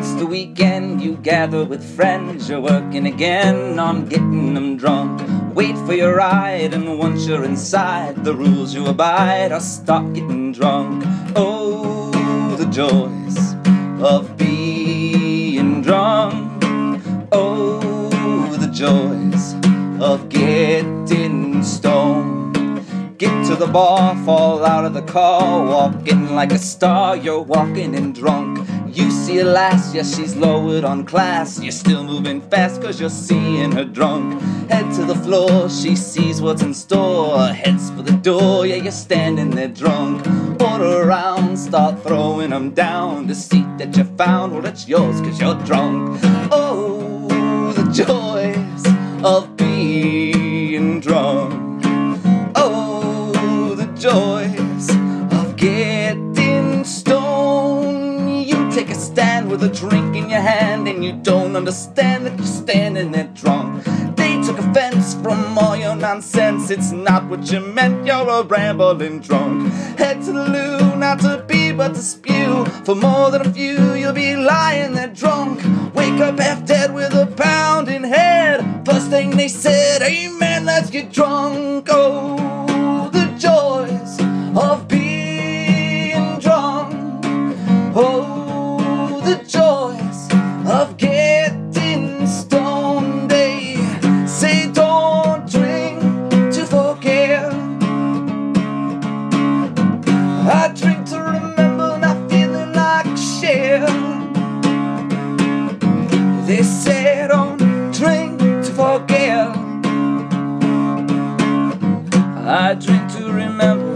it's the weekend, you gather with friends, you're working again on getting them drunk. Wait for your ride, and once you're inside, the rules you abide are stop getting drunk. Oh, the joys of being drunk. Oh, the joys of getting stoned. Get to the bar, fall out of the car, walking like a star, you're walking in drunk. You see a lass, yes, she's lowered on class, you're still moving fast cause you're seeing her drunk. Head to the floor, she sees what's in store, heads for the door, yeah, you're standing there drunk. Order around, start throwing them down, the seat that you found, well, it's yours cause you're drunk. Oh, the joys of being drunk. Oh, the joys of getting stoned. You take a stand with a drink in your hand, and you don't understand that you're standing there drunk. They took offense from all your nonsense, it's not what you meant, you're a rambling drunk. Head to the loo, not to pee but to spew, for more than a few you'll be lying there drunk. Wake up half dead with a pounding head, first thing they said, hey man, let's get drunk. Oh, the joys of being drunk. Oh, the joys of getting stoned. They say don't drink to forget. I drink to remember, not feeling like a share. They say don't drink to forget. I drink to remember,